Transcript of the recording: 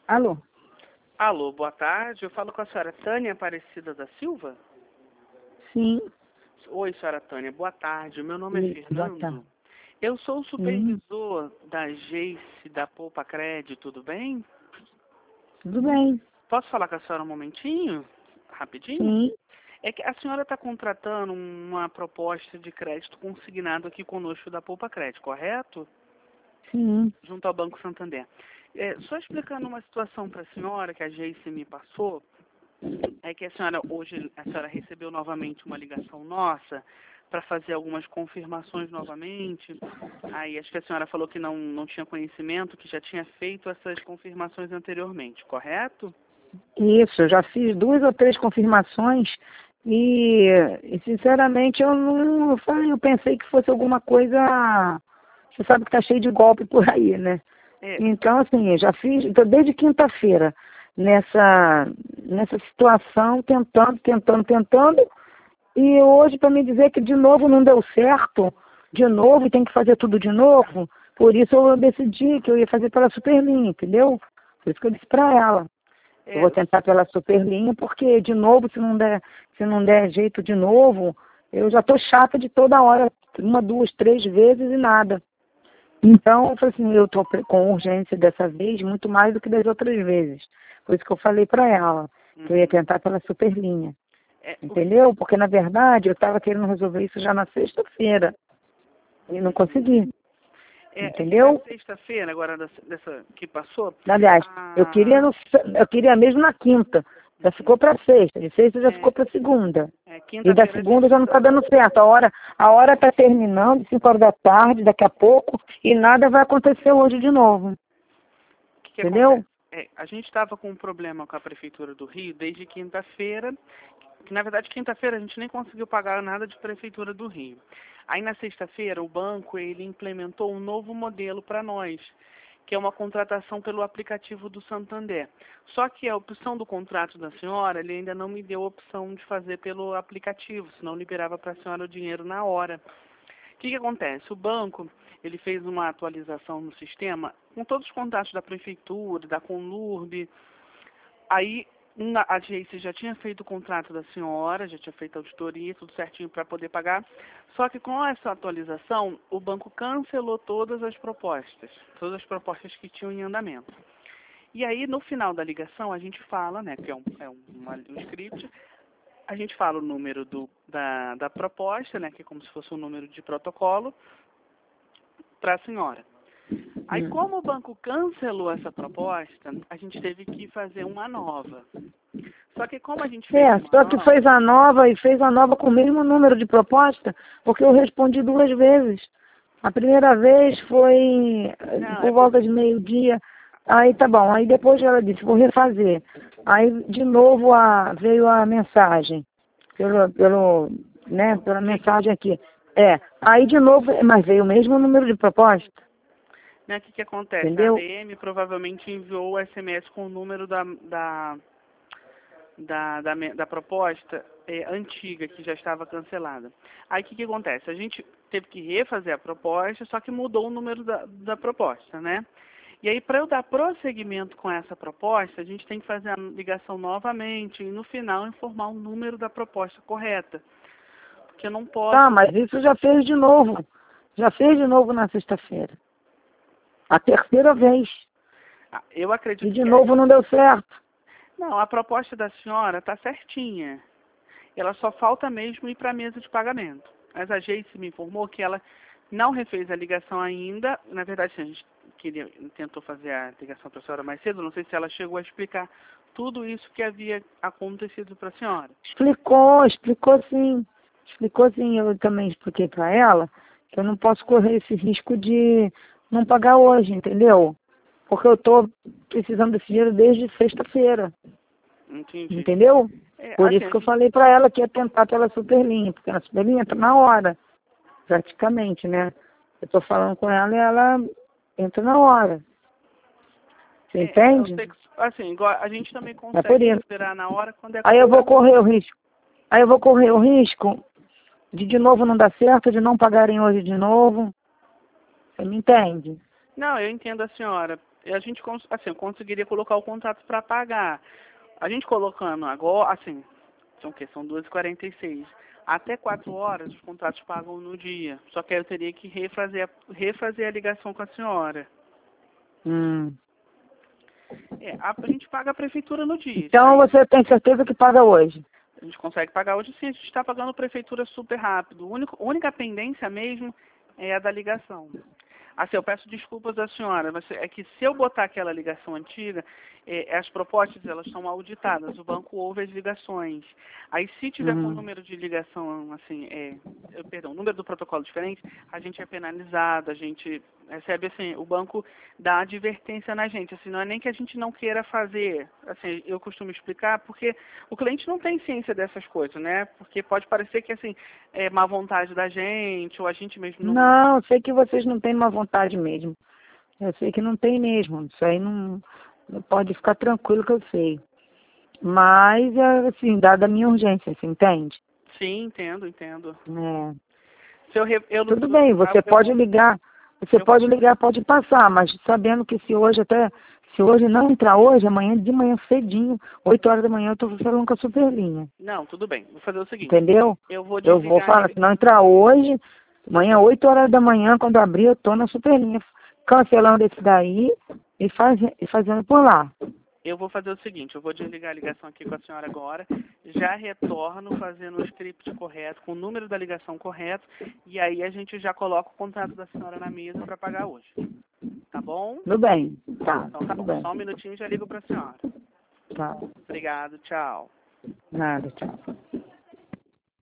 Alô? Alô, boa tarde. Eu falo com a senhora Tânia Aparecida da Silva? Sim. Oi, senhora Tânia, boa tarde. Meu nome é Boa Fernando. tarde. Eu sou o supervisor da Geice da Poupa Crédito, tudo bem? Tudo bem? Posso falar com a senhora um momentinho? Rapidinho? Sim. É que a senhora está contratando uma proposta de crédito consignado aqui conosco da Poupa Crédito, correto? Sim. Junto ao Banco Santander. Só explicando uma situação para a senhora que a Geice me passou, é que hoje a senhora recebeu novamente uma ligação nossa para fazer algumas confirmações novamente. Aí acho que a senhora falou que não tinha conhecimento, que já tinha feito essas confirmações anteriormente, correto? Isso, eu já fiz 2 ou 3 confirmações e sinceramente eu pensei que fosse alguma coisa. Você sabe que tá cheio de golpe por aí, né? É. Então, assim, eu já fiz, então, desde quinta-feira, nessa situação, tentando, e hoje para me dizer que de novo não deu certo, de novo, e tem que fazer tudo de novo, por isso eu decidi que eu ia fazer pela Superlinha, entendeu? Por isso que eu disse para ela. Eu vou tentar pela Superlinha, porque de novo, se não der jeito de novo, eu já tô chata de toda hora, 1, 2, 3 vezes e nada. Então, eu falei assim, eu tô com urgência dessa vez, muito mais do que das outras vezes. Por isso que eu falei para ela, que eu ia tentar pela Superlinha. Entendeu? Porque, na verdade, eu estava querendo resolver isso já na sexta-feira. E não consegui. Entendeu? Na sexta-feira, agora dessa que passou... Aliás, eu queria mesmo na quinta. Já ficou para sexta. De sexta já ficou para segunda. E da segunda já não está dando certo. A hora está terminando, 5 horas da tarde, daqui a pouco, e nada vai acontecer hoje de novo. Entendeu? A gente estava com um problema com a Prefeitura do Rio desde quinta-feira, que na verdade quinta-feira a gente nem conseguiu pagar nada de Prefeitura do Rio. Aí na sexta-feira o banco ele implementou um novo modelo para nós, que é uma contratação pelo aplicativo do Santander. Só que a opção do contrato da senhora, ele ainda não me deu a opção de fazer pelo aplicativo, senão liberava para a senhora o dinheiro na hora. O que acontece? O banco ele fez uma atualização no sistema com todos os contatos da Prefeitura, da Conlurb. Aí a Geice já tinha feito o contrato da senhora, já tinha feito a auditoria, tudo certinho para poder pagar. Só que com essa atualização, o banco cancelou todas as propostas que tinham em andamento. E aí, no final da ligação, a gente fala, né, que é um script, a gente fala o número da proposta, né, que é como se fosse um número de protocolo, para a senhora. Aí, como o banco cancelou essa proposta, a gente teve que fazer uma nova. Só que como a gente fez fez a nova com o mesmo número de proposta, porque eu respondi 2 vezes. A primeira vez foi por volta de meio-dia. Aí tá bom. Aí depois ela disse, vou refazer. Aí de novo veio a mensagem. Pela mensagem aqui. Aí de novo, mas veio o mesmo número de proposta. O que acontece? Entendeu? A ADM provavelmente enviou o SMS com o número da proposta antiga, que já estava cancelada. Aí o que acontece? A gente teve que refazer a proposta, só que mudou o número da proposta, né? E aí, para eu dar prosseguimento com essa proposta, a gente tem que fazer a ligação novamente e, no final, informar o número da proposta correta. Porque eu não posso... Tá, mas isso já fez de novo. Já fez de novo na sexta-feira. A terceira vez. Eu acredito e de novo não deu certo. Não, a proposta da senhora está certinha. Ela só falta mesmo ir para a mesa de pagamento. Mas a Geice me informou que ela não refez a ligação ainda. Na verdade, a gente tentou fazer a ligação para a senhora mais cedo. Não sei se ela chegou a explicar tudo isso que havia acontecido para a senhora. Explicou sim. Eu também expliquei para ela que eu não posso correr esse risco de não pagar hoje, entendeu? Porque eu estou precisando desse dinheiro desde sexta-feira. Entendi. Entendeu? Por isso que eu falei para ela que ia tentar pela Superlinha, porque a Superlinha está na hora, praticamente, né? Eu estou falando com ela e ela entra na hora. Você entende? Assim, a gente também consegue esperar na hora quando é... Aí eu vou correr o risco de novo não dar certo, de não pagarem hoje de novo. Você me entende? Não, eu entendo a senhora. A gente, assim, eu conseguiria colocar o contrato para pagar. A gente colocando agora, assim, são o quê? São 2h46. Até 4 horas os contratos pagam no dia. Só que eu teria que refazer a ligação com a senhora. Hum. A gente paga a prefeitura no dia. Então você tem certeza que paga hoje? A gente consegue pagar hoje sim, a gente está pagando a prefeitura super rápido. A única pendência mesmo é a da ligação. Assim, eu peço desculpas à senhora, mas é que se eu botar aquela ligação antiga, as propostas elas são auditadas, o banco ouve as ligações. Aí se tiver com o número de ligação, assim, perdão, número do protocolo diferente, a gente é penalizado, a gente recebe, assim, o banco dá advertência na gente, assim, não é nem que a gente não queira fazer, assim, eu costumo explicar, porque o cliente não tem ciência dessas coisas, né? Porque pode parecer que, assim, é má vontade da gente, ou a gente mesmo não... Não, eu sei que vocês não têm má vontade mesmo. Eu sei que não tem mesmo. Isso aí não pode ficar tranquilo que eu sei. Mas, assim, dada a minha urgência, você entende? Sim, entendo. É. Se eu não Tudo bem, você pode ligar, pode passar, mas sabendo que se hoje não entrar hoje, amanhã de manhã cedinho, 8 horas da manhã, eu estou falando com a Superlinha. Não, tudo bem. Vou fazer o seguinte. Entendeu? Eu vou falar, se não entrar hoje, amanhã, 8 horas da manhã, quando abrir, eu estou na Superlinha, cancelando esse daí e fazendo por lá. Eu vou fazer o seguinte, eu vou desligar a ligação aqui com a senhora agora, já retorno fazendo o script correto, com o número da ligação correto, e aí a gente já coloca o contrato da senhora na mesa para pagar hoje. Tá bom? Tudo bem. Tá, Então tá tudo bom. bem. Só um minutinho e já ligo para a senhora. Tá. Obrigado, tchau. Nada, tchau.